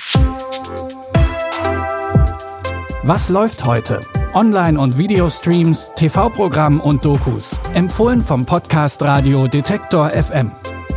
Was läuft heute? Online- und Videostreams, TV-Programm und Dokus. Empfohlen vom Podcast Radio Detektor FM.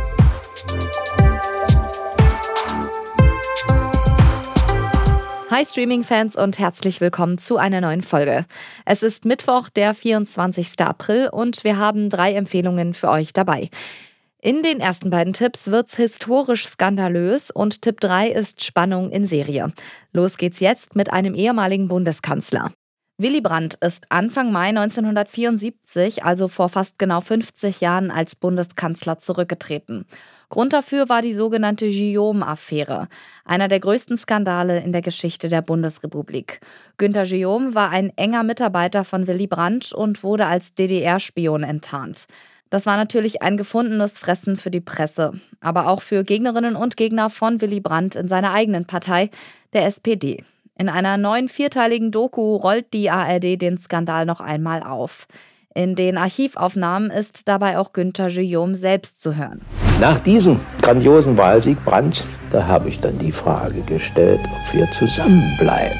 Hi Streaming-Fans und herzlich willkommen zu einer neuen Folge. Es ist Mittwoch, der 24. April und wir haben 3 Empfehlungen für euch dabei. In den ersten beiden Tipps wird's historisch skandalös und Tipp 3 ist Spannung in Serie. Los geht's jetzt mit einem ehemaligen Bundeskanzler. Willy Brandt ist Anfang Mai 1974, also vor fast genau 50 Jahren, als Bundeskanzler zurückgetreten. Grund dafür war die sogenannte Guillaume-Affäre, einer der größten Skandale in der Geschichte der Bundesrepublik. Günter Guillaume war ein enger Mitarbeiter von Willy Brandt und wurde als DDR-Spion enttarnt. Das war natürlich ein gefundenes Fressen für die Presse, aber auch für Gegnerinnen und Gegner von Willy Brandt in seiner eigenen Partei, der SPD. In einer neuen 4-teiligen Doku rollt die ARD den Skandal noch einmal auf. In den Archivaufnahmen ist dabei auch Günter Guillaume selbst zu hören. Nach diesem grandiosen Wahlsieg Brandts, da habe ich dann die Frage gestellt, ob wir zusammenbleiben.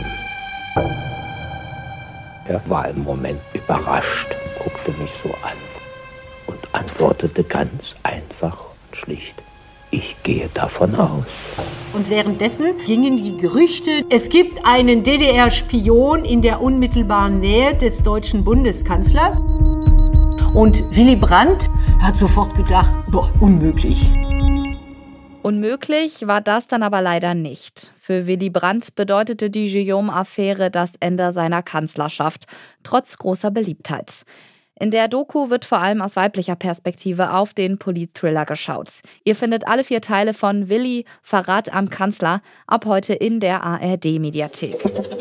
Er war im Moment überrascht, guckte mich so an und antwortete ganz einfach und schlicht: Ich gehe davon aus. Und währenddessen gingen die Gerüchte, es gibt einen DDR-Spion in der unmittelbaren Nähe des deutschen Bundeskanzlers. Und Willy Brandt hat sofort gedacht, unmöglich. Unmöglich war das dann aber leider nicht. Für Willy Brandt bedeutete die Guillaume-Affäre das Ende seiner Kanzlerschaft, trotz großer Beliebtheit. In der Doku wird vor allem aus weiblicher Perspektive auf den Polit-Thriller geschaut. Ihr findet alle 4 Teile von Willy, Verrat am Kanzler, ab heute in der ARD-Mediathek.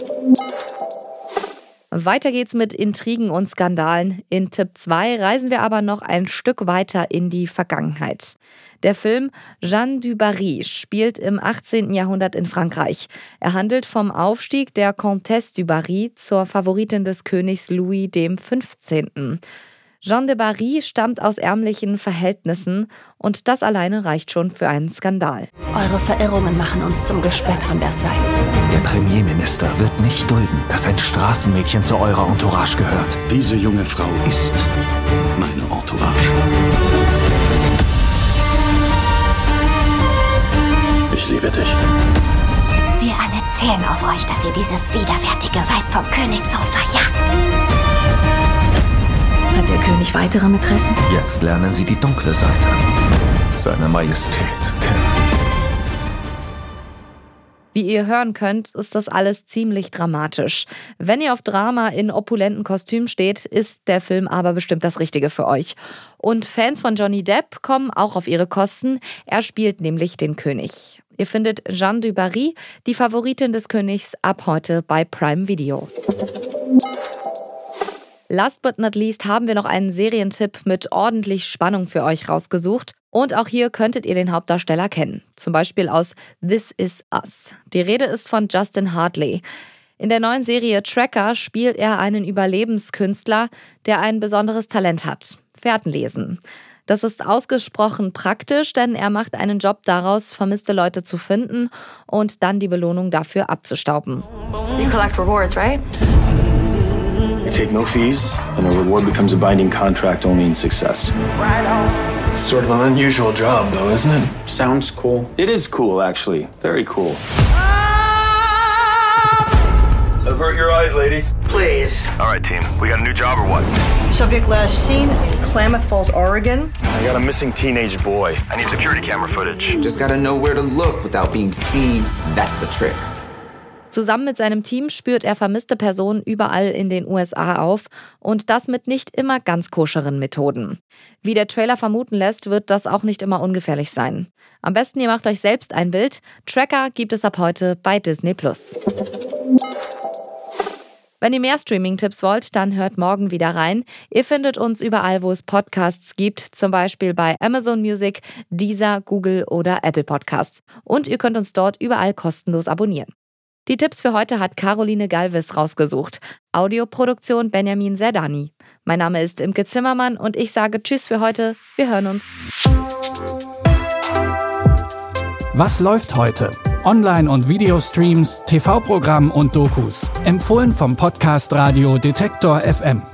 Weiter geht's mit Intrigen und Skandalen. In Tipp 2 reisen wir aber noch ein Stück weiter in die Vergangenheit. Der Film Jeanne du Barry spielt im 18. Jahrhundert in Frankreich. Er handelt vom Aufstieg der Comtesse du Barry zur Favoritin des Königs Louis XV. Jeanne de Barry stammt aus ärmlichen Verhältnissen und das alleine reicht schon für einen Skandal. Eure Verirrungen machen uns zum Gespenst von Versailles. Der Premierminister wird nicht dulden, dass ein Straßenmädchen zu eurer Entourage gehört. Diese junge Frau ist meine Entourage. Ich liebe dich. Wir alle zählen auf euch, dass ihr dieses widerwärtige Weib vom Königshof verjagt. Hat der König weitere Mätressen? Jetzt lernen sie die dunkle Seite. Seine Majestät kennen. Wie ihr hören könnt, ist das alles ziemlich dramatisch. Wenn ihr auf Drama in opulenten Kostümen steht, ist der Film aber bestimmt das Richtige für euch. Und Fans von Johnny Depp kommen auch auf ihre Kosten. Er spielt nämlich den König. Ihr findet Jeanne du Barry, die Favoritin des Königs, ab heute bei Prime Video. Last but not least haben wir noch einen Serientipp mit ordentlich Spannung für euch rausgesucht. Und auch hier könntet ihr den Hauptdarsteller kennen. Zum Beispiel aus This Is Us. Die Rede ist von Justin Hartley. In der neuen Serie Tracker spielt er einen Überlebenskünstler, der ein besonderes Talent hat: Fährtenlesen. Das ist ausgesprochen praktisch, denn er macht einen Job daraus, vermisste Leute zu finden und dann die Belohnung dafür abzustauben. You collect rewards, right? I take no fees, and a reward becomes a binding contract only in success. Sort of an unusual job, though, isn't it? Sounds cool. It is cool, actually. Very cool. Avert your eyes, ladies. Please. All right, team. We got a new job or what? Subject last seen, Klamath Falls, Oregon. I got a missing teenage boy. I need security camera footage. Just gotta know where to look without being seen. That's the trick. Zusammen mit seinem Team spürt er vermisste Personen überall in den USA auf und das mit nicht immer ganz koscheren Methoden. Wie der Trailer vermuten lässt, wird das auch nicht immer ungefährlich sein. Am besten ihr macht euch selbst ein Bild. Tracker gibt es ab heute bei Disney+. Wenn ihr mehr Streaming-Tipps wollt, dann hört morgen wieder rein. Ihr findet uns überall, wo es Podcasts gibt, zum Beispiel bei Amazon Music, Deezer, Google oder Apple Podcasts. Und ihr könnt uns dort überall kostenlos abonnieren. Die Tipps für heute hat Caroline Galvis rausgesucht. Audioproduktion Benjamin Zerdani. Mein Name ist Imke Zimmermann und ich sage Tschüss für heute. Wir hören uns. Was läuft heute? Online- und Videostreams, TV-Programm und Dokus. Empfohlen vom Podcast Radio Detektor FM.